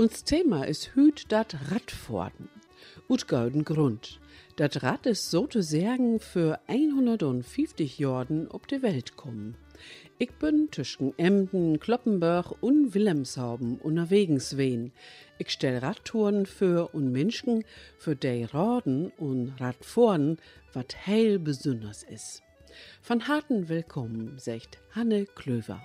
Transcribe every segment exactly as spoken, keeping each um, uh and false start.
Uns Thema ist hüt dat Radfahren. Ut gauden Grund. Dat Rad ist sozusagen für hundertfünfzig Jorden ob die Welt kommen. Ich bin zwischen Emden, Kloppenburg und Wilhelmshaven unterwegs wen. Ich stell Radtouren für und Menschen, für die Raden und Radfahren, wat heil besonders ist. Von harten Willkommen, sagt Hanne Klöver.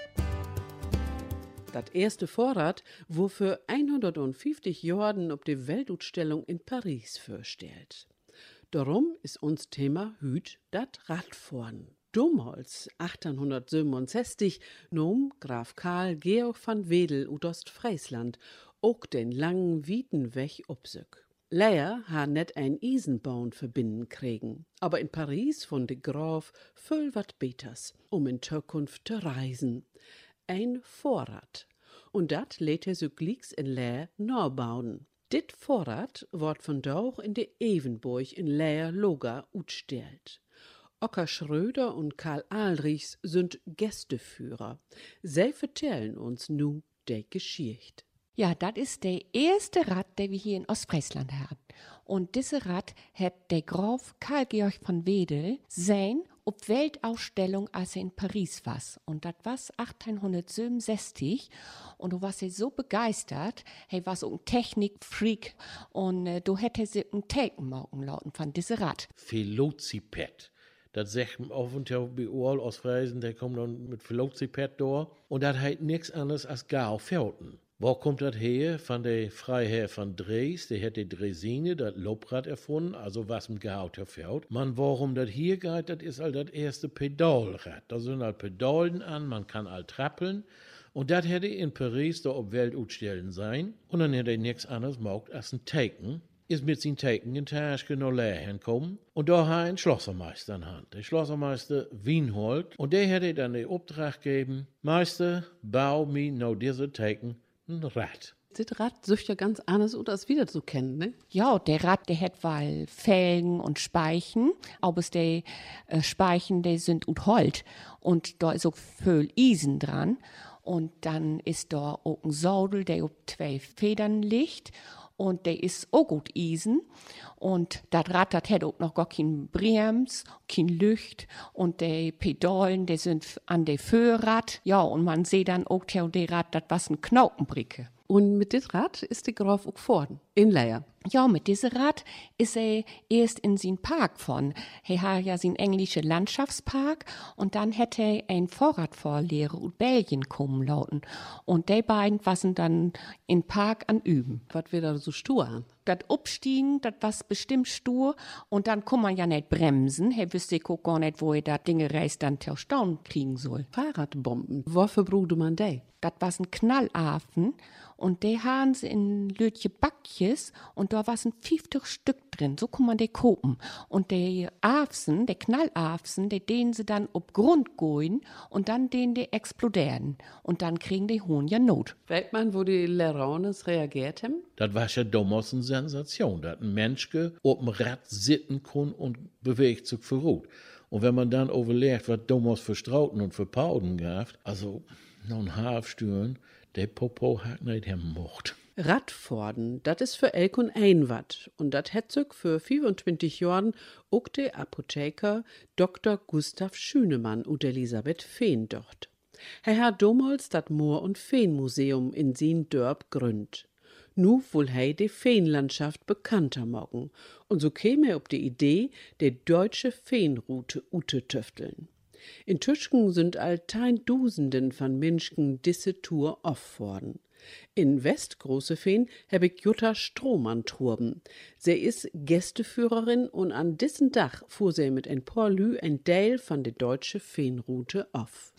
Das erste Vorrat, wo für hundertfünfzig Jorden ob die Weltausstellung in Paris vorstellt. Darum ist uns Thema hüt dat Radfahren. Damals, achtzehnhundertsiebenundsechzig, nahm Graf Karl Georg van Wedel ut Ostfriesland auch den langen Wiedenweg op sich. Leider ha net ein Eisenbahn verbinden kriegen, aber in Paris von de Graf voll wat beters, um in Zukunft zu reisen. Ein Vorrat. Und dat lädt er so glicks in Leer nachbauen. Dit Vorrat wird von Dauch in de Evenburg in Leer Loga utstellt. Ocker Schröder und Karl Ahlrichs sind Gästeführer. Sie erzählen uns nu de Geschichte. Ja, das ist der erste Rad, der wir hier in Ostfriesland haben. Und diese Rad hat der Graf Karl Georg von Wedel sein ob Weltausstellung, als er in Paris war. Und das war achtzehnhundertsiebenundsechzig. Und du warst so begeistert. Er war so ein Technikfreak. Und äh, du hättest ein Taken machen lauten von diesem Rad. Velociped. Das sagt man auf und zu bei all Ostfriesen, der kommt dann mit Velociped durch. Und das heißt nichts anderes als Gau Felten. Wo kommt das her? Von der Freiherr von Dres, der hat die Dresine, das Lobrad erfunden, also was im gehauter Feld. Man, warum das hier geht, das ist halt das erste Pedalrad. Da sind halt Pedalen an, man kann halt trappeln. Und das hätte in Paris da auf Weltausstellen sein. Und dann hätte er nichts anderes gemacht als ein Taken. Ist mit seinen Taken in Taschke noch leer hinkommen. Und da hat ein Schlossermeister in Hand. Der Schlossermeister Wienhold. Und der hätte dann den Auftrag gegeben, Meister, bau mir noch diese Taken ein Rad. Das Rad sucht ja ganz anders aus, als wieder zu kennen, ne? Ja, der Rad, der hat weil Felgen und Speichen, aber es der äh, Speichen, die sind ut Holt und da ist auch viel Eisen dran und dann ist da auch ein Saudel, der auf zwei Federn liegt und der ist auch gut Eisen und das Rad, das hat auch noch gar kein Brems, kein Lücht und die Pedalen, die sind an der Führrad, ja, und man sieht dann auch, der Rad, das was ein Knotenbricke. Und mit dit Rad ist der Graf auch gefahren, in Leer. Ja, mit diesem Rad ist er erst in sein Park von. Er hat ja sein englischer Landschaftspark und dann hätte er ein Vorradfahrlehrer aus Belgien kommen lauten. Und die beiden waren dann in Park an üben. Was wird da so stur an? Das Upstiegen, das was bestimmt stur und dann kann man ja nicht bremsen. Er wüsste auch gar nicht, wo er da Dinge reist dann zur Staun kriegen soll. Fahrradbomben, wofür brauchte man die? Das war ein Knallafen und die haben sie in Lötje Backjes und da war ein fünfzig Stück drin, so kann man die kopen. Und die Afsen, die Knallafsen, die denen sie dann ob Grund gehen und dann denen die explodieren. Und dann kriegen die Hohn ja Not. Weiß man, wo die Lerones reagiert haben? Das war ja damals eine Sensation, dass ein Mensch auf dem Rad sitzen kann und bewegt sich verruht. Und wenn man dann überlegt, was damals für Strauten und für Pauden gab, also noch ein Halbstüren, der Popo hat nicht gemacht. Radfahren, das ist für elk und ein Watt. Und das hat sich für fünfundzwanzig Jahren auch der Apotheker Doktor Gustav Schünemann und Elisabeth Fehn dort. Er hat damals das Moor- und Feenmuseum in sin Dörp gründ. Nu wohl hei de Feenlandschaft bekannter machen. Und so käme er auf die Idee, die deutsche Feenroute utetüfteln. In Tüschken sind altein Dusenden von Menschen diese Tour off worden. In Westgroße Feen hab ich Jutta Strohmann truben. Sie ist Gästeführerin und an diesen Dach fuhr sie mit ein paar Lü ein Teil von der deutsche Feenroute off.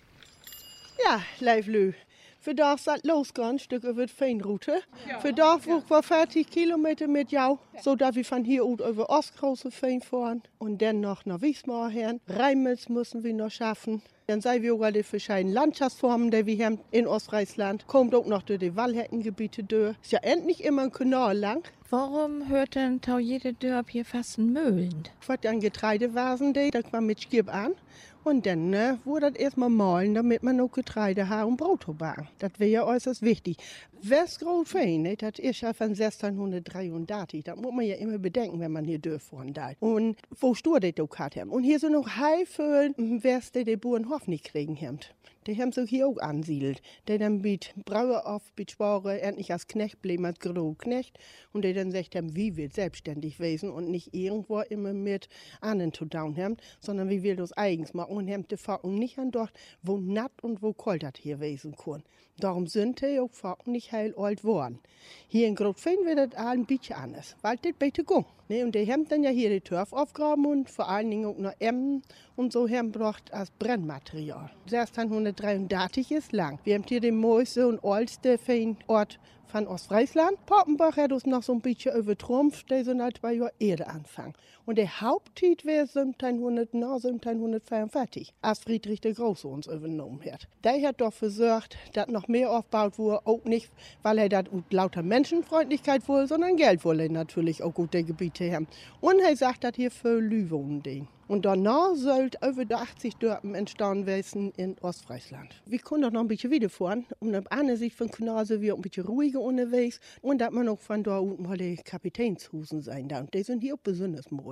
Ja, lief Lü. Für das hat losgegangen, Stück über die Feenroute. Ja, für das ja. War vierzig Kilometer mit jou, ja. So dass wir von hier aus über Ostgroße Feen fahren und dann noch nach Wiesmoor her. Reimels müssen wir noch schaffen. Dann sei wir auch die verschiedenen Landschaftsformen, die wir haben in Ostfriesland. Kommt auch noch durch die Wallheckengebiete durch. Ist ja endlich immer ein Kanal lang. Warum hört denn tau jede Dörp hier fast ein Mühlen? Was an Getreide waren die, das war mit Skib an. Und dann äh, wurde das erstmal mahlen, damit man noch Getreide hat und Brot backen. Das wäre ja äußerst wichtig. Westgroßfein, ne, das ist ja von sechzehnhundertdreiundachtzig. Das muss man ja immer bedenken, wenn man hier dürfen da. Und wo stur das auch hat. Und hier sind noch Heiföl, West, die die Bauernhof nicht kriegen haben. Die haben sich hier auch ansiedelt. Die dann mit Brauer auf, mit Spare, endlich als Knecht blieben, als Großknecht. Und die dann sagt haben, wie wir selbstständig wesen und nicht irgendwo immer mit anderen zu tun haben, sondern wie wir das eigens machen und haben die Fakten nicht an dort, wo natt und wo kalt das hier wesen kann. Darum sind die auch Fakten nicht heil alt worden. Hier in Großfein wird das ein bisschen anders, weil das bitte ging. Ne, und die haben dann ja hier die Turf aufgraben und vor allen Dingen auch noch Emmen und so haben gebracht als Brennmaterial. sechzehnhundertdreiundachtzig ist lang. Wir haben hier den meisten und ältesten Feinort von Ostfriesland. Poppenbach hat uns noch so ein bisschen übertrumpft, der sind halt zwei Jahre eher anfangen. Und der Haupttit wäre siebzehnhundertvierundvierzig, als Friedrich der Große uns übernommen hat. Der hat doch versorgt, dass noch mehr aufgebaut wurde, auch nicht, weil er das lauter Menschenfreundlichkeit wohl, sondern Geld wolle natürlich auch gute Gebiete haben. Und er sagt, dass hier für Lü wohnen den. Und danach sollte über achtzig Dörpen entstanden werden in Ostfriesland. Wir können doch noch ein bisschen weiterfahren. Und auf einer Sicht von Kanal sind wir ein bisschen ruhiger unterwegs. Und dass man auch von da unten mal die Kapitänshusen sein darf. Und die sind hier auch besonders mooi.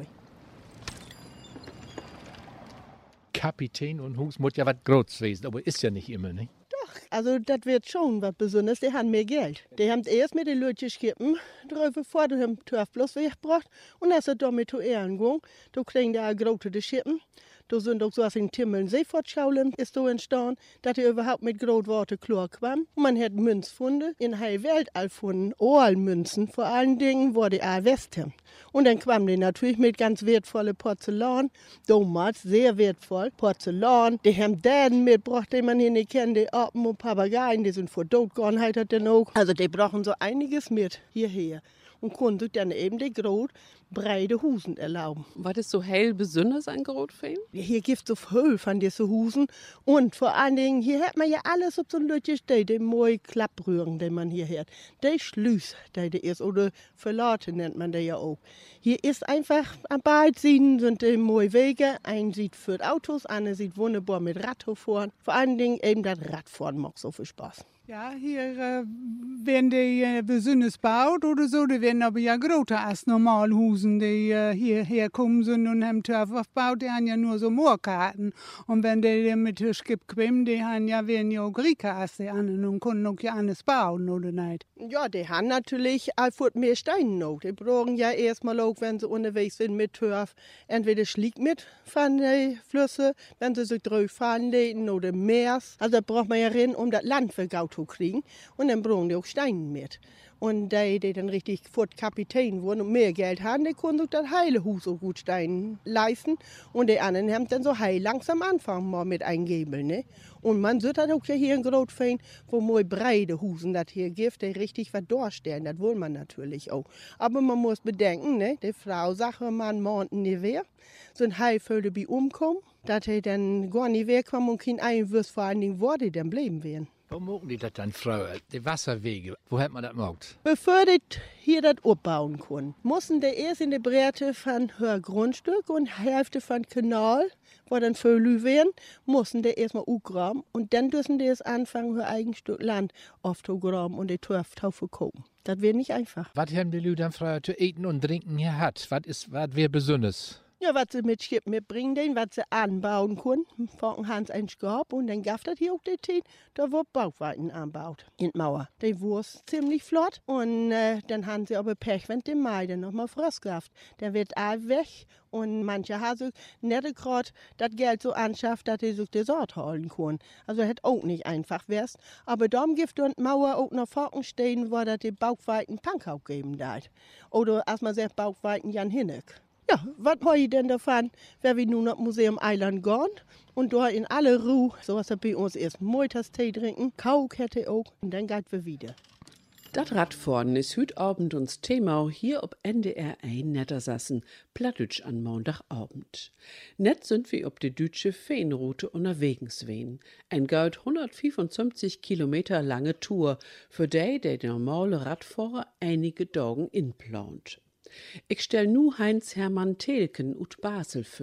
Kapitän und Hus muss ja was Großes gewesen, aber ist ja nicht immer, ne? Also das wird schon was Besonderes, die haben mehr Geld. Die haben erst mit den Leuten Schippen drüber vor, die haben Turf bloß weggebracht und als sie damit zu Ehren gehen, da kriegen die auch große Schippen. Da sind auch so was in Timmeln Seefortschaulen ist so entstanden, dass die überhaupt mit Grotworte klar kam. Und man hat Münzfunde in der Welt gefunden, Ohrmünzen, vor allen Dingen, wo die auch West haben. Und dann kamen die natürlich mit ganz wertvolle Porzellan, damals sehr wertvoll, Porzellan. Die haben Däden mitgebracht, die man hier nicht kennt, die Apen und Papageien, die sind vor Tod gegangen, halt hat dann auch. Also die brauchen so einiges mit hierher. Und konnten sich dann eben die groß breite Husen erlauben. War das so hell besonders an Großfein? Hier gibt es so viel von diesen Husen. Und vor allen Dingen, hier hat man ja alles auf so ein Lütje stehen, die mooie Klappröhren, die man hier hat. Die Schlüs, die die ist, oder Verlate nennt man die ja auch. Hier ist einfach, an beiden Seiten sind die mooie Wege. Ein sieht für Autos, einer sieht wunderbar mit Radfahren fahren. Vor allen Dingen eben das Radfahren macht so viel Spaß. Ja, hier äh, werden die äh, besonders gebaut oder so, die werden aber ja größer als normal Husen, die äh, hierher kommen sind und haben Turf aufgebaut, die haben ja nur so Moorkarten. Und wenn die mit der Skip kommen, die haben ja, werden ja auch griecher als die anderen und können auch ja alles bauen, oder nicht? Ja, die haben natürlich einfach mehr Steine noch. Die brauchen ja erstmal auch, wenn sie unterwegs sind mit Turf, entweder Schlick mit von den Flüssen, wenn sie sich drauf fahren lassen oder Meers. Also da braucht man ja rein, um das Land vergaut zu kriegen. Und dann brauchen die auch Steine mit. Und die, die dann richtig fort Kapitän wurden und mehr Geld haben, die konnten sich das heile Hus so gut Steine leisten. Und die anderen haben dann so heil langsam anfangen mal mit eingeben. Ne? Und man sieht das auch ja hier in Großfein, wo mal breite Husen das hier gibt, die richtig was darstellen. Das will man natürlich auch. Aber man muss bedenken, ne? Die Frau sagt, man mahnt nicht wer, sind heilvoll bei umkommen, dass die dann gar nicht wegkommen und kein Einwurst vor allen Dingen, wo die dann bleiben werden. Wo machen die das dann, Frau? Die Wasserwege, wo hat man das gemacht? Bevor die hier das abbauen können, mussten die erst in die Breite von hör Grundstück und Hälfte von Kanal, wo dann Vögel wären, mussten die erstmal umgraben und dann dürfen die es anfangen, ihr eigenes Stück Land aufzugraben und die Turf zu verkaufen. Das wäre nicht einfach. Was haben die Leute dann, Frau, zu eten und trinken hier hat? Was ist, was wäre besonders? Ja, was sie mit Schiff mitbringen, den, was sie anbauen können. Von Hans ein Skorb und dann gab das hier auch die Tee, da wo Bauchweiten anbaut in die Mauer. Die Wurst ziemlich flott und äh, dann haben sie aber Pech, wenn die Mai dann nochmal Frost gehabt. Der wird all weg und manche haben sich nicht gerade das Geld so anschafft, dass sie sich die Sorte holen können. Also das hätte auch nicht einfach wär's. Aber darum gibt es die Mauer auch noch Forken stehen, wo das die Bauchweiten Pankau geben darf. Oder als man sagt, Bauchweiten Jan Hinneck. Ja, was habe ich denn davon, wenn wir nun nach Museum Eiland gehen und da in alle Ruhe, so was bei uns erst Moitastee trinken, Kauk hätte auch und dann geht wir wieder. Das Radfahren ist heute Abend uns Thema hier ob N D R eins Nettersassen, Plattdeutsch an Montagabend. Net sind wir ob die deutsche Feenroute unterwegs wen. Ein galt hundertfünfundfünfzig Kilometer lange Tour, für die der normale Radfahrer einige Tagen inplant. Ich stell nu Heinz Hermann Telken ut Basel für.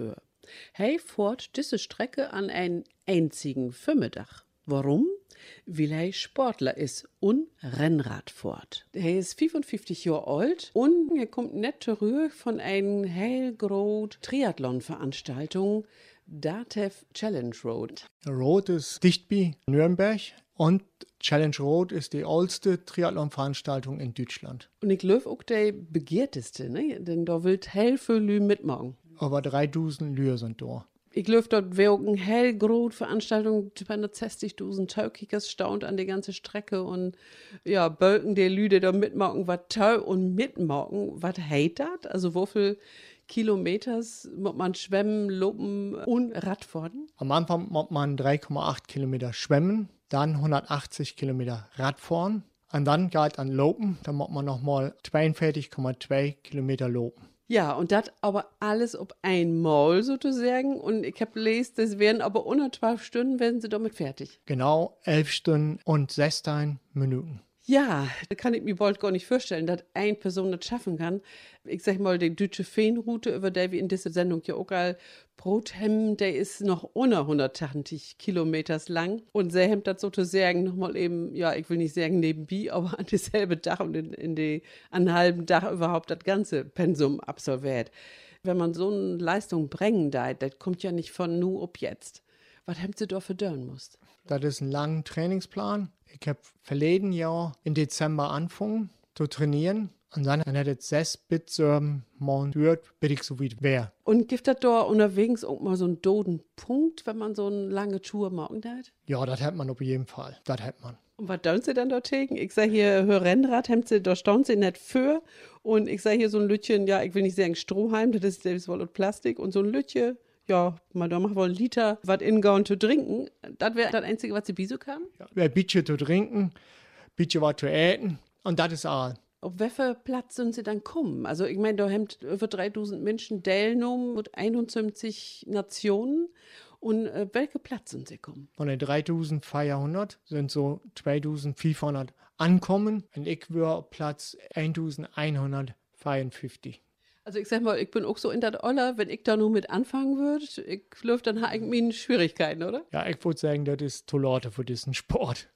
Hey fährt diese Strecke an einen einzigen Vormittag. Warum? Weil er Sportler ist und Rennrad fährt. Er ist fünfundfünfzig Jahre alt und er kommt nicht zurück von einer hellgroßen Triathlon-Veranstaltung, Datev Challenge Road. Road ist dicht bei Nürnberg und Challenge Road ist die älteste Triathlon-Veranstaltung in Deutschland. Und ich glaube auch die begehrteste, ne? Denn da will hell viele Lü mitmachen. Über dreitausend Lühe sind da. Ich glaube, dort wäre auch eine hellgroße Veranstaltung, zweihundertsechzigtausend Taukickers staunt an die ganze Strecke und ja, Bölken der Lüde da mitmachen, was Tau und mitmachen, was heit das? Also, wie viel Kilometers muss man schwimmen, lopen und Radfahren? Am Anfang muss man drei Komma acht Kilometer schwimmen, dann hundertachtzig Kilometer Radfahren und dann geht an Lopen, dann muss man nochmal zweiundvierzig Komma zwei Kilometer lopen. Ja, und das aber alles auf einmal sozusagen. Und ich habe gelesen, das wären aber unter zwölf Stunden, werden sie damit fertig. Genau, elf Stunden und sechzehn Minuten. Ja, da kann ich mir bald gar nicht vorstellen, dass eine Person das schaffen kann. Ich sag mal, die deutsche Feenroute, über die wir in dieser Sendung ja auch all Brot haben, der ist noch unter hundertachtzig Kilometers lang. Und sie haben das sozusagen nochmal eben, ja, ich will nicht sagen nebenbei, aber an dasselbe Dach und in, in die, an einem halben Dach überhaupt das ganze Pensum absolviert. Wenn man so eine Leistung bringen darf, das kommt ja nicht von nu ob jetzt. Was haben sie da für dörren musst? Das ist ein langer Trainingsplan. Ich habe verleden Jahr im Dezember angefangen zu trainieren. Und dann hat es sechs bis sieben Monate gedauert, bis ich so weit wäre. Und gibt das da unterwegs auch mal so einen doden Punkt, wenn man so eine lange Tour machen darf? Ja, das hat man auf jeden Fall. Das hat man. Und was tun sie dann dort gegen? Ich sage hier, hör Rennrad, haben sie, da staunt sie nicht für. Und ich sage hier so ein Lütchen, ja, ich will nicht sagen Strohhalm, das ist selbst wohl Plastik. Und so ein Lütchen, ja, mal da machen wir einen Liter, was ingauen zu trinken. Das wäre das Einzige, was sie biso kann? Ja, ein bisschen zu trinken, ein bisschen was zu essen und das ist alles. Auf welchen Platz sind sie dann kommen? Also ich meine, da haben über dreitausend Menschen teilgenommen mit einundsiebzig Nationen. Und äh, welchen Platz sind sie kommen? Von den dreitausendvierhundert sind so zweitausendfünfhundert ankommen und ich wäre Platz eintausendeinhundertfünfundfünfzig. Also ich sag mal, ich bin auch so in der Oller, wenn ich da nur mit anfangen würde, ich glaube, dann habe ich meine Schwierigkeiten, oder? Ja, ich würde sagen, das ist zu laut für diesen Sport.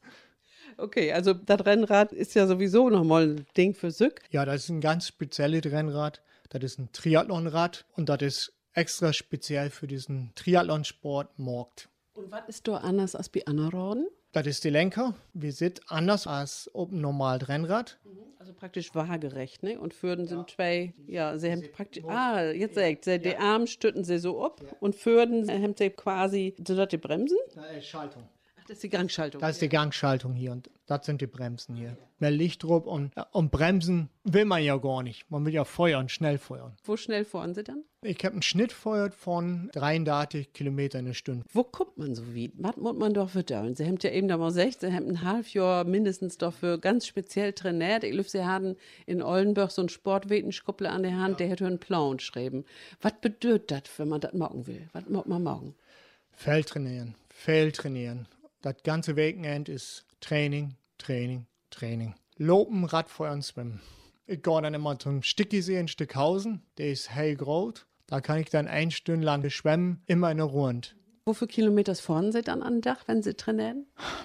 Okay, also das Rennrad ist ja sowieso nochmal ein Ding für sich. Ja, das ist ein ganz spezielles Rennrad. Das ist ein Triathlonrad und das ist extra speziell für diesen Triathlonsport gemacht. Und was ist da anders als bei anderen Raden? Das ist die Lenker. Wir sind anders als auf einem normalen Rennrad. Also praktisch waagerecht, ne? Und Föhren ja. sind zwei, ja, sie haben praktisch, ah, jetzt sagt sie, die Arme stützen sie so ab ja. und Föhren haben sie quasi, sind das die Bremsen? Nein, Schaltung. Ach, das ist die Gangschaltung. Das ist die Gangschaltung hier und das sind die Bremsen hier. Mehr Licht drauf und, und Bremsen will man ja gar nicht. Man will ja feuern, schnell feuern. Wo schnell fahren sie dann? Ich habe einen Schnitt feuert von dreiundachtzig Kilometer in der Stunde. Wo kommt man so weit? Was muss man doch für tun? Sie haben ja eben da mal gesagt, Sie haben ein halbes Jahr mindestens dafür ganz speziell trainiert. Ich glaube, Sie hatten in Oldenburg so einen Sportwetenschkuppler an der Hand, ja. der hätte einen Plan geschrieben. Was bedeutet das, wenn man das machen will? Was muss man machen? Viel trainieren, viel trainieren. Das ganze Wochenende ist Training, Training, Training. Lopen, Radfahren, Schwimmen. Ich gehe dann immer zum Stickisee in Stückhausen, der ist hellgroß. Da kann ich dann eine Stunde lang schwimmen, immer in der Rund. Wie viele Kilometer fahren Sie dann an Dach, wenn Sie trainieren?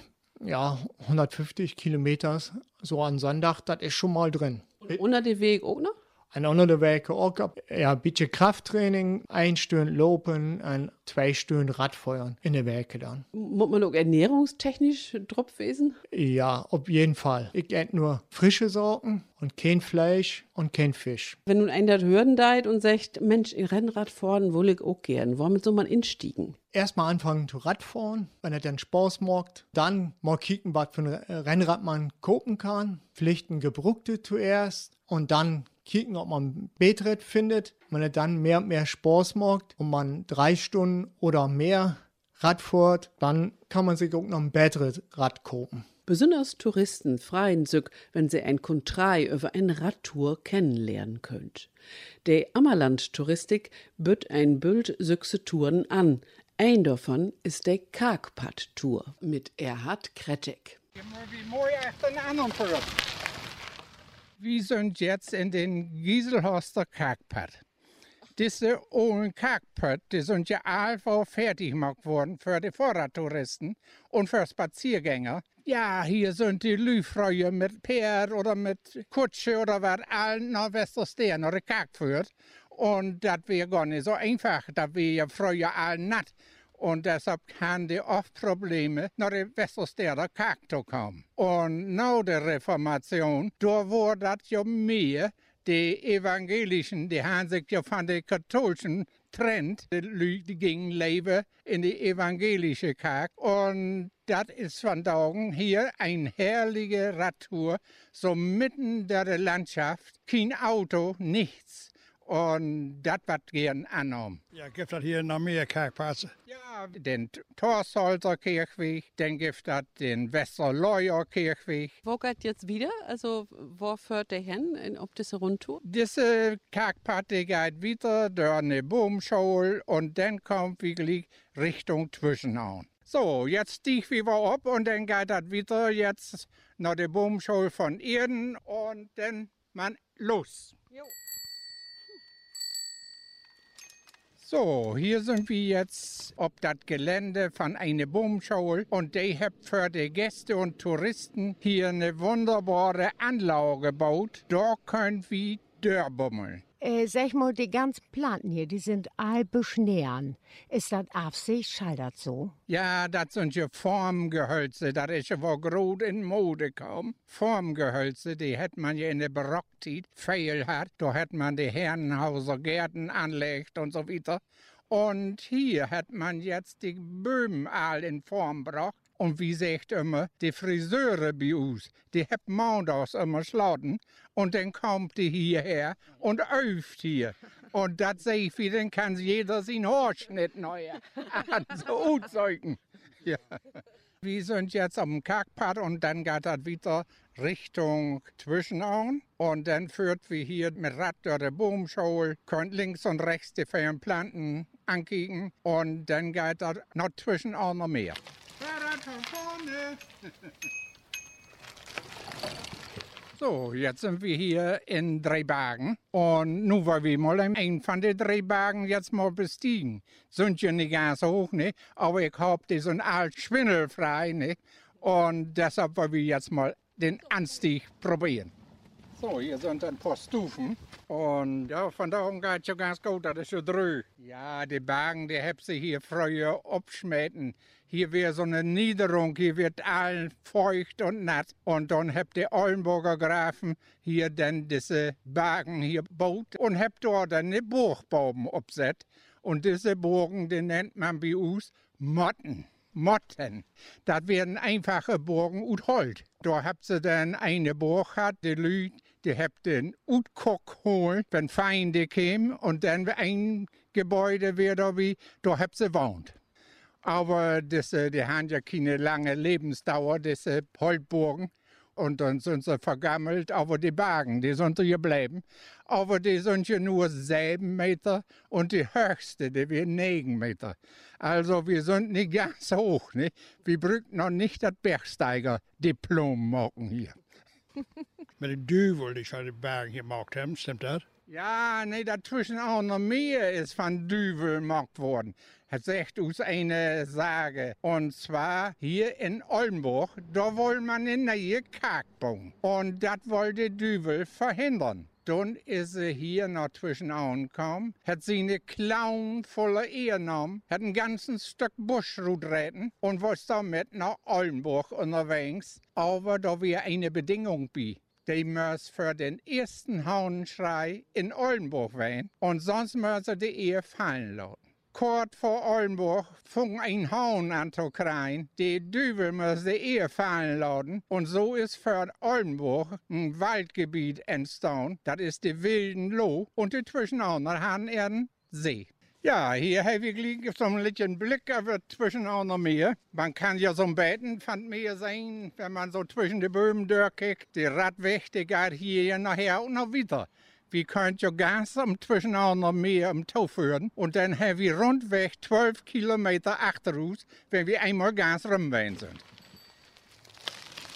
Ja, hundertfünfzig Kilometer so an Sonntag, das ist schon mal drin. Und unter dem Weg auch noch? Ein anderer Weg auch, ja, ein bisschen Krafttraining, eine Stunde Lopen und zwei Stunden Radfahren in der Werke dann. Muss man auch ernährungstechnisch drauf gewesen? Ja, auf jeden Fall. Ich esse nur frische Sorten und kein Fleisch und kein Fisch. Wenn nun einer das hören deit und sagt, Mensch, ich Rennrad fahren will ich auch gern, womit soll man instiegen? Erstmal anfangen zu Radfahren, wenn er dann Spaß macht. Dann mal kicken, was für ein Rennrad man gucken kann. Vielleicht ein gebruckte zuerst und dann kicken, ob man Betritt findet. Wenn er dann mehr und mehr Spaß macht und man drei Stunden oder mehr Rad fährt, dann kann man sich auch noch ein Betritt Rad kaufen. Besonders Touristen freuen sich, wenn sie ein Kontrei über eine Radtour kennenlernen könnt. Die Ammerland-Touristik bietet ein Bild süchse Touren an. Ein davon ist die Kargpad-Tour mit Erhard Krettek. Wir sind jetzt in den Gieselhorster Kargpad. Diese ollen Kakpöt, die sind ja allvoll fertig gemacht worden für die Vorradtouristen und für Spaziergänger. Ja, hier sind die Lü früher mit Pferd oder mit Kutsche oder was allen nach Westerstern oder Kak führt. Und das wäre gar nicht so einfach, das wäre ja früher allen natt. Und deshalb haben die oft Probleme, nach der Westersteder Kak zu kommen. Und nach der Reformation, da wurde das ja mehr. Die Evangelischen, die haben sich ja von den Katholischen trennt. Die Leute, die gingen leben in die evangelische Kirche. Und das ist von Daugen hier eine herrliche Radtour, so mitten in der Landschaft. Kein Auto, nichts. Und das wird gern angenommen. Ja, gibt es hier noch mehr Kirchplätze? Ja, den Torsolter Kirchweg, dann gibt es den Westerleuer Kirchweg. Wo geht jetzt wieder? Also, wo führt der hin in, auf diese Rundtour? Diese Kirchpate geht wieder durch eine Baumschule und dann kommt wirklich Richtung Zwischenau. So, jetzt stieg wir ab und dann geht das wieder jetzt nach der Baumschule von Erden und dann man los. Jo. So, hier sind wir jetzt auf das Gelände von einer Baumschule und die hat für die Gäste und Touristen hier eine wunderbare Anlage gebaut. Da können wir durchbummeln. Äh, sag mal, die ganzen Planten hier, die sind all beschnären. Ist das Absicht, scheitert so? Ja, das sind ja Formgehölze, das ist ja wohl groß in Mode kaum. Formgehölze, die hat man ja in der Barockzeit viel hat. Da hat man die Herrenhauser Gärten anlegt und so weiter. Und hier hat man jetzt die Böhmen all in Form gebracht. Und wie sagt immer, die Friseure bei uns, die haben montags immer schlagen und dann kommt die hierher und öft hier. Und das sehe ich, wie dann kann jeder seinen Haarschnitt neu so auszeugen. Ja. Wir sind jetzt am Karkpad und dann geht das wieder Richtung Zwischenau. Und dann führt wir hier mit Rad durch die Baumschule, könnt links und rechts die vielen Planten ankicken und dann geht das nach Zwischenau noch mehr. So, jetzt sind wir hier in Drehbergen und nun wollen wir mal einen von den Drehbergen jetzt mal bestiegen. Sind ja nicht ganz so hoch, ne? Aber ich hab die so ein alt schwindelfrei, ne? Und deshalb wollen wir jetzt mal den Anstieg probieren. So, hier sind ein paar Stufen und ja, von da oben geht es ja ganz gut, das ist ja drüber. Ja, die Bergen, die haben sie hier früher abschmähten. Hier wäre so eine Niederung, hier wird allen feucht und nass. Und dann habt die Oldenburger Grafen hier dann diese Bergen hier gebaut und habt dort dann eine Burgbaum abgesetzt. Und diese Burgen, die nennt man bei uns Motten. Motten. Das werden einfache Burgen aus Holz. Da habt ihr dann eine Burg gehabt, die Leute, die habt den Utkock holen, wenn Feinde kämen, und dann ein Gebäude wieder wie, da habt ihr wohnt. Aber diese, die haben ja keine lange Lebensdauer, diese Holzburgen. Und dann sind sie vergammelt, aber die Bergen, die sind hier geblieben. Aber die sind ja nur sieben Meter und die höchste, die wird neun Meter. Also wir sind nicht ganz so hoch, ne? Wir brauchen noch nicht das Bergsteiger-Diplom machen hier. Mit den Düvel, die schon die Berge hier gemacht haben, stimmt das? Ja, nee, dazwischen auch noch mehr ist von Düvel gemacht worden. Das sagt uns eine Sage. Und zwar hier in Oldenburg, da wollte man eine neue Kirche bauen. Und das wollte Düvel verhindern. Dann ist sie hier nach Zwischenauen gekommen, hat sie eine Klauen voller Ehe genommen, hat ein ganzes Stück Buschrut retten und war damit nach Oldenburg unterwegs. Aber da wäre eine Bedingung bei. Die muss für den ersten Haunenschrei in Oldenburg sein und sonst muss sie die Ehe fallen lassen. Kurz vor Oldenburg fing ein Haun an zu kreien. Die Düvel muss die Ehe fallen lassen. Und so ist für Oldenburg ein Waldgebiet entstanden. Das ist die Wilden Loh und die Zwischenau haben einen See. Ja, hier habe ich so ein bisschen Blick über Zwischenau Meer. Man kann ja so ein Beeten von Meer sehen, wenn man so zwischen die Böhmen durchkickt. Die Radweg, die geht hier nachher auch noch wieder. Wir können ja ganz am Zwischenau Meer im Tau führen und dann haben wir rundweg zwölf Kilometer achter uns, wenn wir einmal ganz rumwein sind.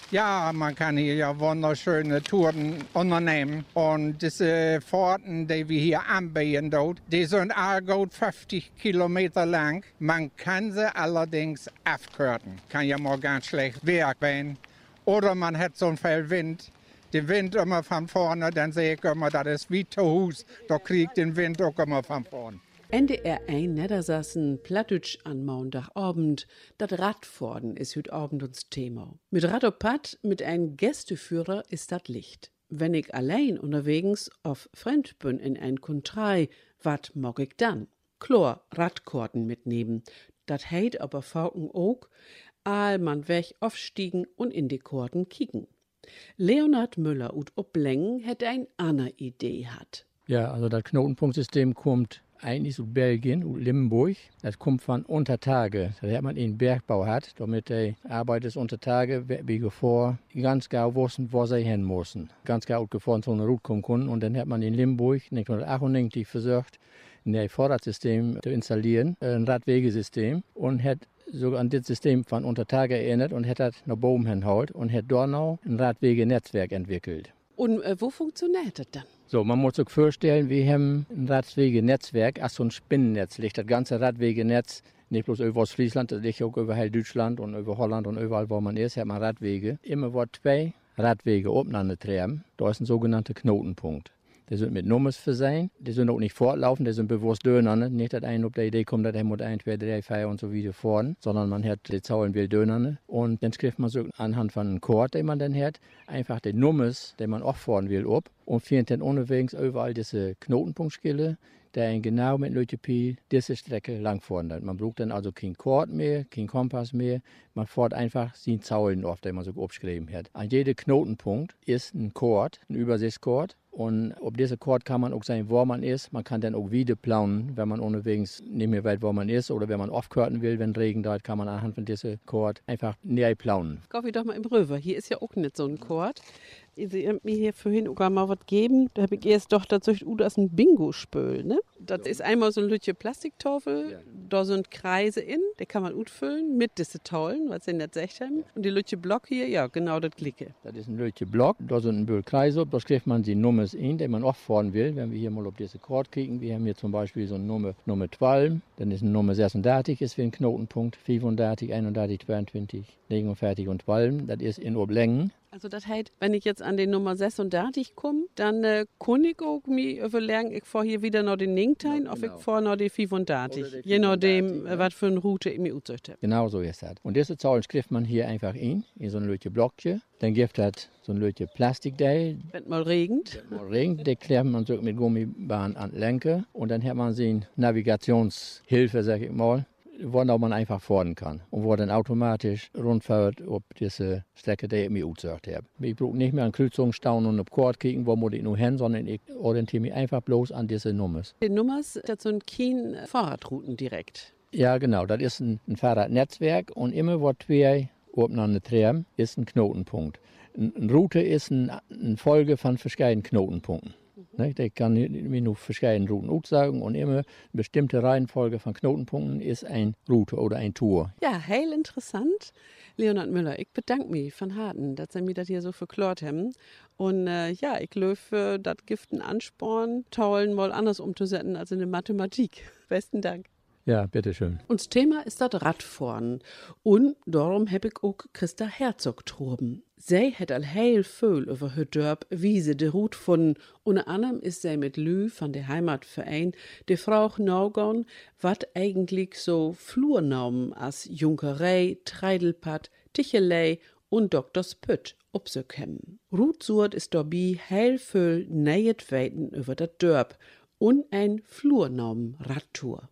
Ja, man kann hier ja wunderschöne Touren unternehmen. Und diese Fahrten, die wir hier anbieten dort, die sind all gut fünfzig Kilometer lang. Man kann sie allerdings abkürzen. Kann ja mal ganz schlecht werden. Oder man hat so viel Wind. Der Wind immer von vorne, dann sehe ich immer, das ist wie zu Hus. Da kriegt den Wind auch immer von vorne. N D R eins Niedersassen Plattdeutsch an Montagabend, dat Radfahren ist heute Abend uns Thema. Mit Rad op Pad, mit einem Gästeführer ist dat Licht. Wenn ich allein unterwegs auf Fremd bin in ein Kontrei, wat mag ich dann? Klar, Radkarten mitnehmen. Dat heit aber Fauken ook, all man weg aufstiegen und in die Karten kicken. Leonhard Müller ut Oblängen hätte ein andere Idee hat. Ja, also das Knotenpunktsystem kommt eigentlich aus Belgien, aus Limburg. Das kommt von Untertage. Da hat man einen Bergbau hat, damit die Arbeiter unter Tage, wie vor, ganz genau wussten, wo sie hin mussten. Ganz genau gefahren so eine Route kommen können. Und dann hat man in Limburg neunzehnhundertachtundneunzig versucht, ein Vorratssystem zu installieren, ein Radwegesystem, und hat sogar an das System von Untertage erinnert und hat das nach oben hingeholt und hat dort noch ein Radwegenetzwerk entwickelt. Und äh, wo funktioniert das dann? So, man muss sich vorstellen, wir haben ein Radwegenetzwerk, als so ein Spinnennetz liegt. Das ganze Radwegenetz, nicht bloß über Friesland, das liegt auch über halb Deutschland und über Holland und überall, wo man ist, hat man Radwege. Immer wo zwei Radwege aufeinander treiben, da ist ein sogenannter Knotenpunkt. Die sind mit Nummers versehen, die sind auch nicht fortlaufen, die sind bewusst dönern. Nicht, dass einer auf die Idee kommt, dass er muss eins, zwei, drei, vier und so wieder fahren, sondern man hat die Zahlen will dönern. Und dann schreibt man so anhand von einem Chord, den man dann hat, einfach die Nummers, die man auch fahren will, ab und findet dann unterwegs überall diese Knotenpunktskille, der genau mit Lötepil diese Strecke langfahren. Man braucht dann also kein Chord mehr, kein Kompass mehr. Man fährt einfach die Zahlen auf, die man so abgeschrieben hat. An jedem Knotenpunkt ist ein Chord, ein Übersichtschord. Und auf diesem Chord kann man auch sagen, wo man ist. Man kann dann auch wieder planen, wenn man unterwegs nicht mehr weiß, wo man ist. Oder wenn man aufkörten will, wenn Regen da ist, kann man anhand von diesem Chord einfach näher planen. Kauf ich doch mal im Röver. Hier ist ja auch nicht so ein Chord. Sie haben mir hier vorhin auch mal was gegeben. Da habe ich erst doch dazu, uh, das ist ein Bingo-Spöl, ne? Das ja. ist einmal so ein Lütje Plastiktafel. Ja. Da sind Kreise in, die kann man gut füllen mit diese Taulen, was sie nicht gesagt haben. Und die Lütje Block hier, ja, genau das Glicke. Das ist ein Lütje Block. Da sind ein Büll Kreise. Da schreibt man die Nummern in, die man auch fahren will. Wenn wir hier mal auf diese Chord kicken, wir haben hier zum Beispiel so eine Nummer, Nummer zwölf. Dann ist eine Nummer sechsunddreißig, ist für einen Knotenpunkt. fünfunddreißig, einunddreißig, zweiundzwanzig, neunundvierzig und zwölf. Das ist in Oblängen. Also das heißt, wenn ich jetzt an die Nummer sechsunddreißig komme, dann äh, kann ich auch mich überlegen, ich fahre hier wieder noch den Ningtein, ja, genau. Oder ich fahre noch die fünfunddreißig. Je nachdem, ja. was für eine Route ich mir ausgesucht habe. Genau so ist das. Und diese Zahlen schreibt man hier einfach in, in so ein Lütje Blockchen. Dann gibt es so ein Lütje Plastikteil. Wenn mal regnet. Wenn mal regnet, den klebt man so mit Gummibahn an den Lenker. Und dann hat man so eine Navigationshilfe, sag ich mal, wo man einfach fahren kann und wo dann automatisch rundfährt auf diese Strecke, die ich mir ausgesucht habe. Ich brauche nicht mehr an Kreuzungen staunen und auf Chord kicken, wo muss ich nur hin, sondern ich orientiere mich einfach bloß an diese Nummers. Die Nummers, das sind keine Fahrradrouten direkt. Ja, genau, das ist ein, ein Fahrradnetzwerk und immer, wo zwei aufeinander treiben, ist ein Knotenpunkt. Eine Route ist ein, eine Folge von verschiedenen Knotenpunkten. Ne, ich kann mir nur verschiedene Routen aussagen und immer eine bestimmte Reihenfolge von Knotenpunkten ist eine Route oder eine Tour. Ja, heel interessant. Leonhard Müller, ich bedanke mich von Harten, dass Sie mir das hier so verklärt haben. Und äh, ja, ich glaube, das gibt einen Ansporn, Taulen mal anders umzusetzen als in der Mathematik. Besten Dank. Ja, bitteschön. Und das Thema ist das Radfahren. Und darum habe ich auch Christa Herzog getroffen. Sie hat all heil viel über ihr Dorf, wie sie die Route gefunden. Unter anderem ist sie mit Lü von der Heimatverein die Frau nachgegangen, was eigentlich so Flurnamen als Junkerei, Treidelpad, Tichelei und Doktors Pütt upsökämmen. Rutsurt ist dabei heil viel neuet Weiten über das Dorf und ein Flurnamen-Radtour.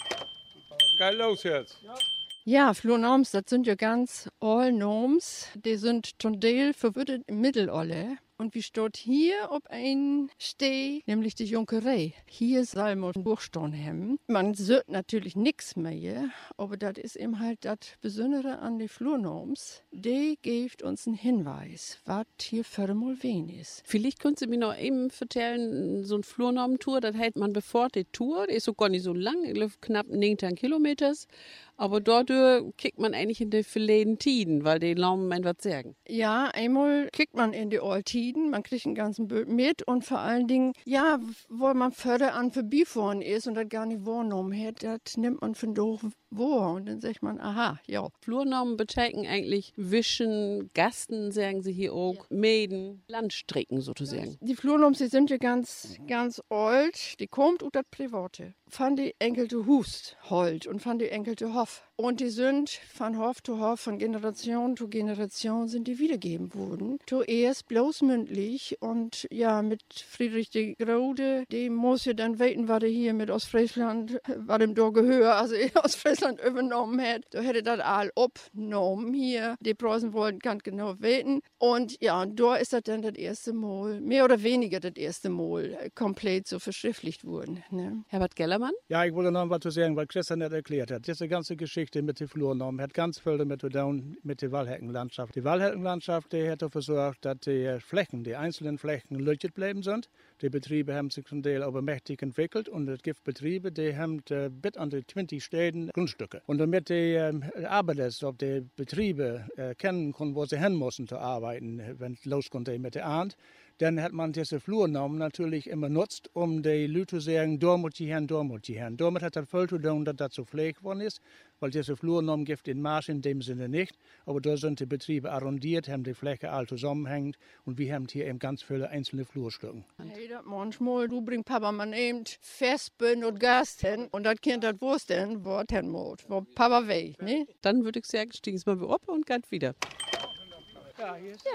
Geil los jetzt. Ja. Ja, Flurnoms, das sind ja ganz all Noms. Die sind zum Teil verwirrt im Mittelalter. Und wie steht hier auf ein Steh, nämlich die Junkerei. Hier soll man einen Buchstaben haben. Man sieht natürlich nichts mehr, aber das ist eben halt das Besondere an den Flurnoms. Die gibt uns einen Hinweis, was hier für mal wen ist. Vielleicht können Sie mir noch eben erzählen, so ein Flurnormentour, das hält man bevor die Tour, die ist so gar nicht so lang, ich glaube knapp neunzehn Kilometer. Aber dort kriegt man eigentlich in die verleden Tiden, weil die Normen etwas sagen. Ja, einmal kriegt man in die Tiden, man kriegt einen ganzen Bild mit und vor allen Dingen, ja, wo man förder an vorbeifahren ist und das gar nicht wahrgenommen hat, das nimmt man von doof wahr und dann sagt man, aha, ja. Flurnormen bedeuten eigentlich Wischen, Gasten, sagen sie hier auch, ja. Mäden, Landstrecken sozusagen. Die Flurnoms, die sind ja ganz, ganz alt, die kommt aus das Private. Von die enkelte Hust holt und von die enkelte Hof. Und die sind von Hof zu Hof, von Generation zu Generation sind die wiedergegeben worden. Zuerst bloß mündlich und ja, mit Friedrich de Grode, die muss ja dann weten, was er hier mit Ostfriesland, was ihm da gehört, also Ostfriesland übernommen hat. Da hätte das all abgenommen hier. Die Preußen wollten ganz genau weten. Und ja, und da ist das dann das erste Mal, mehr oder weniger das erste Mal, komplett so verschriftlicht worden. Ne? Herbert Gellermann? Ja, ich wollte noch was zu sagen, was Christian nicht erklärt hat. Diese ganze Geschichte mit den Flurnormen hat ganz viel damit zu tun mit der Waldheckenlandschaft. Die Waldheckenlandschaft, die hat dafür gesorgt, dass die Flächen, die einzelnen Flächen löchert bleiben sind. Die Betriebe haben sich zum Teil aber mächtig entwickelt und es gibt Betriebe, die haben äh, bis an die zwanzig Städten Grundstücke. Und damit die äh, Arbeiter, ob die Betriebe äh, kennen können, wo sie hin müssen zu arbeiten, wenn es loskommt mit der Ernte, dann hat man diese Flurnormen natürlich immer nutzt, um die Leute zu sagen, da muss ich hin, da muss ich hin. Damit hat das voll zu tun, dass das so pflegt worden ist, weil diese Flurnormen gibt den Marsch in dem Sinne nicht. Aber da sind die Betriebe arrondiert, haben die Fläche all zusammenhängend und wir haben hier eben ganz viele einzelne Flurstücken. Hey, das manchmal, du bringst Papa man eben Festbünd und Gast hin und das Kind das wusste, wo es hin muss, wo Papa will, ne? Dann würde ich sagen, stiegen wir mal ab und geht wieder. Ja, hier ist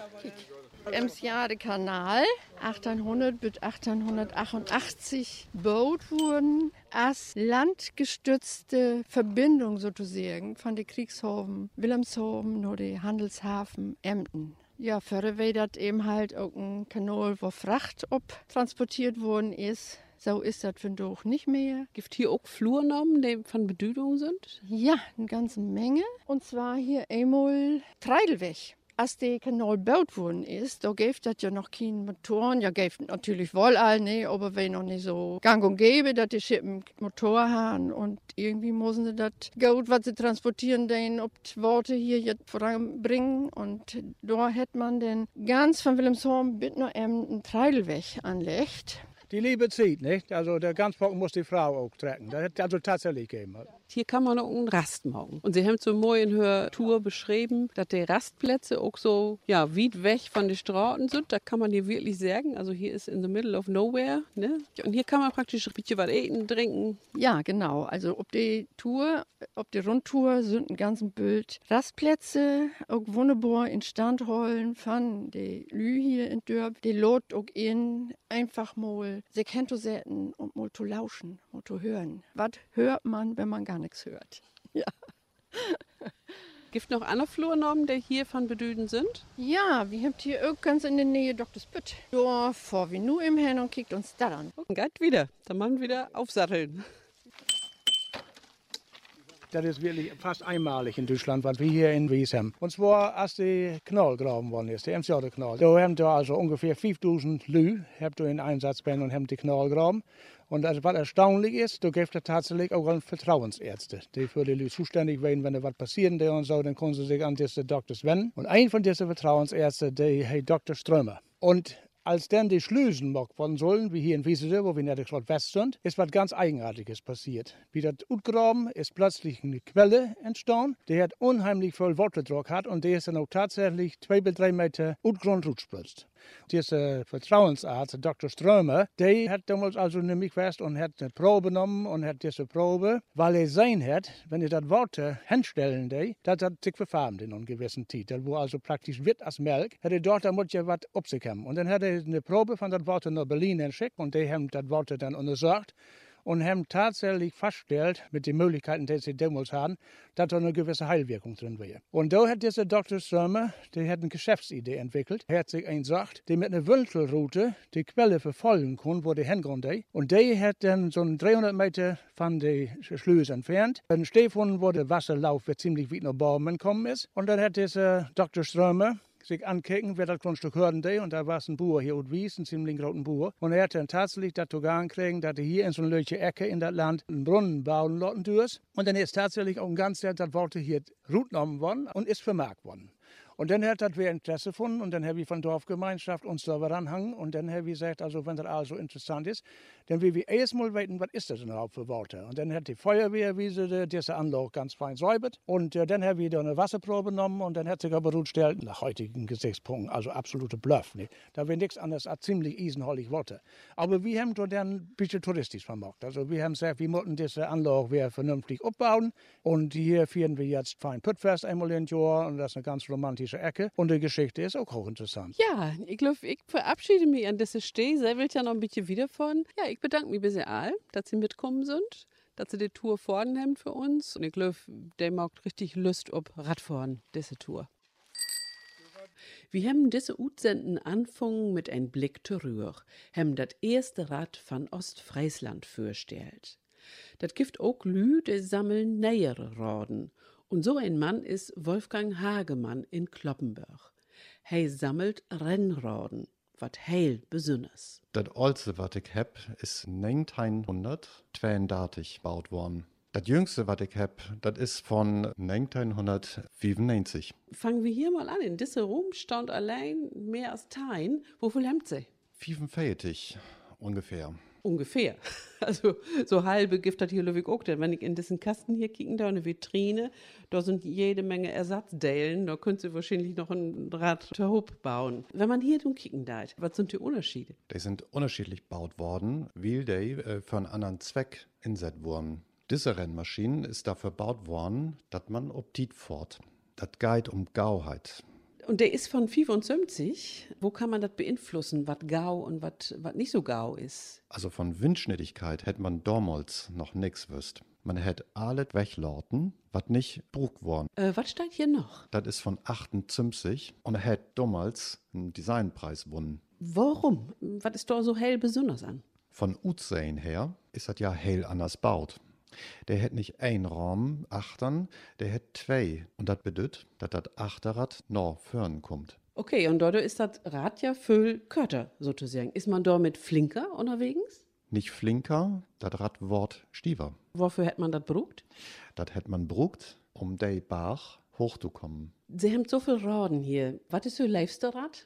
ja. Im Jahre Kanal achtzehnhundert bis achtzehnhundertachtundachtzig gebaut wurden als landgestützte Verbindung sozusagen von den Kriegshafen Wilhelmshaven oder den Handelshafen Emden. Ja, vorher war das eben halt auch ein Kanal, wo Fracht transportiert worden ist. So ist das für doch nicht mehr. Gibt hier auch Flurnormen, die von Bedeutung sind? Ja, eine ganze Menge. Und zwar hier einmal Treidelweg. Als der Kanal gebaut worden ist, da gibt es ja noch keine Motoren. Ja, gibt natürlich wohl all, ne, aber wenn noch nicht so gang und gäbe, dass die Schiffe einen Motor haben. Und irgendwie müssen sie das Gut, was sie transportieren, den ob die Worte hier jetzt voranbringen. Und da hat man dann ganz von Wilhelmshaven bis nach einen Treidelweg anlegt. Die Liebe zieht, nicht? Also der Ganzbock muss die Frau auch trecken. Das hat also tatsächlich gegeben. Hier kann man auch einen Rast machen. Und Sie haben zur Moyenhöher-Tour beschrieben, dass die Rastplätze auch so ja, weit weg von den Straßen sind. Da kann man hier wirklich sagen, also hier ist in the middle of nowhere. Ne? Und hier kann man praktisch ein bisschen was eten, trinken. Ja, genau. Also ob die Tour, ob die Rundtour sind ein ganzes Bild Rastplätze, auch wunderbar instand holen von den Lü hier in Dörp. Die Lot auch in einfach mal sie kennt zu säten und mal zu lauschen und zu hören. Was hört man, wenn man gar nichts hört? Ja. Gibt noch andere Flurnormen, die hier von Bedeutung sind? Ja, wir haben hier auch ganz in der Nähe Doktorsbütt. Da fahren wir nur im Hin und kickt uns da an. Und geht wieder. Dann machen wir wieder aufsatteln. Das ist wirklich fast einmalig in Deutschland, was wir hier in Wies haben. Und zwar, als der Knall graben worden ist, der M C A-Knall. Da haben wir also ungefähr fünftausend Lü, habt ihr in Einsatz bringen und haben den Knall graben. Und also, was erstaunlich ist, da gibt es tatsächlich auch Vertrauensärzte, die für die Leute zuständig werden, wenn da was passiert und so, dann können sie sich an diese Doktors wenden. Und ein von diesen Vertrauensärzten, der heißt Doktor Strömer. Und als dann die Schleusen gemacht worden sollen, wie hier in Wiesede, wo wir in der Stadt West sind, ist was ganz Eigenartiges passiert. Wie das utgraben ist plötzlich eine Quelle entstanden, die hat unheimlich viel Watterdruck hat und die ist dann auch tatsächlich zwei bis drei Meter Utgrund rutschspritzt. Dieser Vertrauensarzt, Doktor Strömer, der hat damals also nämlich fest und hat eine Probe genommen und hat diese Probe, weil er sehen hat, wenn er das Wasser hinstellen, das hat sich verfarbt in einer gewissen Zeit. Das war also praktisch wird als Milch, hat er dort, da muss ja was auf sich haben. Und dann hat er eine Probe von das Wasser nach Berlin geschickt und die haben das Wasser dann untersucht. und haben tatsächlich festgestellt, mit den Möglichkeiten, die sie damals hatten, dass da eine gewisse Heilwirkung drin wäre. Und da hat dieser Doktor Strömer, der hat eine Geschäftsidee entwickelt. Er hat sich einen gesagt, der mit einer Wünschelroute die Quelle verfolgen kann, wo die hinkommt. Und der hat dann so dreihundert Meter von der Schlöse entfernt. Dann Stefan, wo der Wasserlauf ziemlich weit nach Bormen gekommen ist. Und dann hat dieser Doktor Strömer sich ankicken, wer das Grundstück hörten die, und da war es ein Bauer hier und wies, ein ziemlich großen Bauer. Und er hat dann tatsächlich das Togan kriegen, dass er hier in so einer löche Ecke in das Land einen Brunnen bauen lassen durst. Und dann ist tatsächlich auch ein ganz Jahr das Wort hier Route genommen worden und ist vermarkt worden. Und dann hat das wer Interesse gefunden und dann habe ich von Dorfgemeinschaft uns da ranhangen und dann habe ich gesagt, also wenn das alles so interessant ist, dann will wir erstmal wissen, was ist das überhaupt für Worte. Und dann hat die Feuerwehr, wie sie diese Anlage ganz fein säubert und äh, dann habe ich da eine Wasserprobe genommen und dann hat sich aber herausgestellt, nach heutigen Gesichtspunkten, also absolute Bluff. Ne? Da wäre nichts anderes als ziemlich eisenhollig Worte. Aber wir haben da dann ein bisschen touristisch vermacht. Also wir haben gesagt, wir mussten diese Anlage wieder vernünftig aufbauen und hier führen wir jetzt fein Püttfest einmal im Jahr und das ist eine ganz romantische Ecke. Und die Geschichte ist auch hochinteressant. Ja, ich glaube, ich verabschiede mich an dieser Stelle. Sie will ja noch ein bisschen wieder von. Ja, ich bedanke mich bei Sie all, dass Sie mitkommen sind, dass Sie die Tour vornehmen für uns. Und ich glaube, der macht richtig Lust auf Radfahren, diese Tour. Wir haben diese Utsenden anfangen mit einem Blick zurück, haben das erste Rad von Ostfriesland vorgestellt. Das gibt auch Lü, die sammeln nähere Raden. Und so ein Mann ist Wolfgang Hagemann in Kloppenburg. Hij sammelt Rennraden, wat heil besonders. Das älteste, was ich hab, ist neunzehnhundertzweiundachtzig gebaut worden. Das jüngste, was ich hab, das ist von neunzehnhundertfünfundneunzig. Fangen wir hier mal an. In diesem Raum stand allein mehr als Tein. Wie viel habt Sie? fünfundvierzig ungefähr. Ungefähr. Also so halbe Gift hat hier Löwig auch. Denn wenn ich in diesen Kasten hier kicken, da eine Vitrine, da sind jede Menge Ersatzdellen, da könnt ihr wahrscheinlich noch ein Rad zur Hub bauen. Wenn man hier nun kicken darf, was sind die Unterschiede? Die sind unterschiedlich gebaut worden, weil die äh, für einen anderen Zweck eingesetzt wurden. Diese Rennmaschine ist dafür gebaut worden, dass man ob Tiet fährt. Das geht um Gauheit. Und der ist von fünfundsiebzig. Wo kann man das beeinflussen, was Gau und was nicht so Gau ist? Also von Windschnittigkeit hätte man damals noch nichts wüsst. Man hätte alles weglauten, was nicht brug worden. Äh, was steht hier noch? Das ist von achtundsiebzig und er hätte damals einen Designpreis gewonnen. Warum? Was ist da so hell besonders an? Von Utsehen her ist das ja hell anders baut. Der hätt nicht ein Raum achtern, der hätt zwei. Und das bedeutet, dass das Achterrad noch vorn kommt. Okay, und dort ist das Rad ja viel kürzer, sozusagen. Ist man dort mit Flinker unterwegs? Nicht Flinker, das Rad wort Stiever. Wofür hätt man das brugt? Das hätt man brugt, um de Bach hochzukommen. Sie haben so viel Raden hier. Was ist Ihr liebste Rad?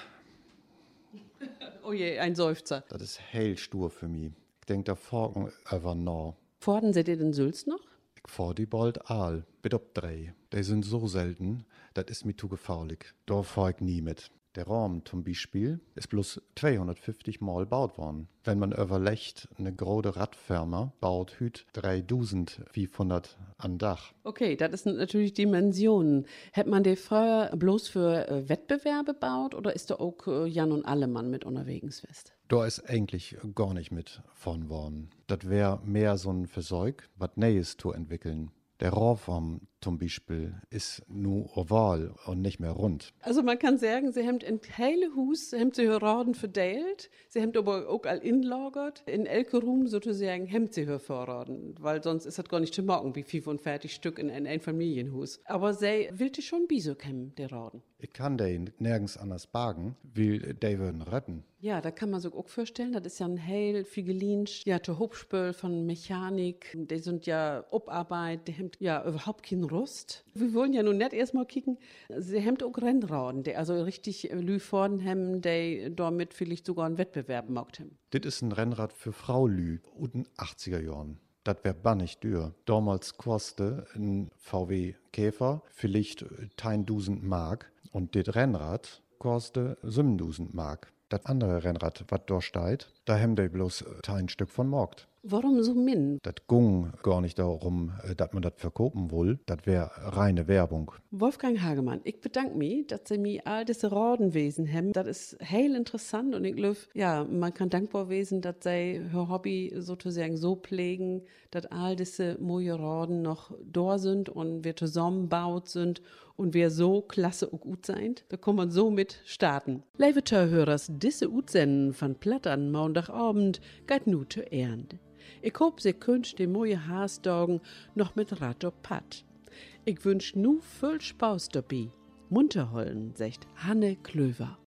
Oh je, ein Seufzer. Das ist hell stur für mich. Ich denk da vorgen über noch. Forden seht ihr den Sülz noch? Ich fahr die bald all, bitte ob drei. Die sind so selten, das ist mir zu gefährlich. Da fahr ich nie mit. Der Raum zum Beispiel ist bloß zweihundertfünfzig Mal gebaut worden. Wenn man überlegt, eine große Radfirma baut hüt dreitausendfünfhundert an Dach. Okay, das sind natürlich Dimensionen. Hätte man die früher bloß für äh, Wettbewerbe baut oder ist da auch äh, Jan und Allemann mit unterwegs fest? Da ist eigentlich gar nicht mit von worden. Das wäre mehr so ein Versorg, was Neues zu entwickeln. Der Rohrform zum Beispiel ist nur oval und nicht mehr rund. Also man kann sagen, sie haben in hele Hus, sie haben sie Raden verteilt, sie haben aber auch all inlagert. In elke Raum sozusagen haben sie Vorraden, weil sonst ist das gar nicht zu machen, wie fünfundvierzig Stück in ein Einfamilienhaus. Aber sie will die schon Biso kämmen, der Raden. Ich kann den nirgends anders bagen, will die würden retten. Ja, da kann man sich auch vorstellen, das ist ja ein heil Figelinsch, ja, der Hauptspül von Mechanik, die sind ja Obarbeit, die haben ja überhaupt keinen Rust. Wir wollen ja nun nicht erstmal kicken, sie haben auch Rennraden, die also richtig Lü vorn haben, die damit vielleicht sogar einen Wettbewerb gemacht haben. Das ist ein Rennrad für Frau Lü und den achtziger Jahren. Das wär bannig dür. Damals kostete ein V W Käfer vielleicht tausend Mark und das Rennrad kostete siebentausend Mark. Das andere Rennrad, was da steht, da haben die bloß ein Stück von Markt. Warum so min? Das ging gar nicht darum, äh, dass man das verkaufen will. Das wäre reine Werbung. Wolfgang Hagemann, ich bedanke mich, dass Sie mir all diese Radenwesen haben. Das ist heel interessant und ich glaube, ja, man kann dankbar wesen, dass Sie ihr Hobby sozusagen so pflegen, dass all diese neue Raden noch da sind und wir zusammengebaut sind und wir so klasse und gut sind. Da kann man so mit starten. Liebe Zuhörers, diese Utsenden von Plattern Montagabend geht nu zu Ende. Ich hoffe, Sie könnt die mooie Haasdagen noch mit Rat op Pad. Ich wünsch nu viel Spaß dabei. Munterhollen, sagt Hanne Klöver.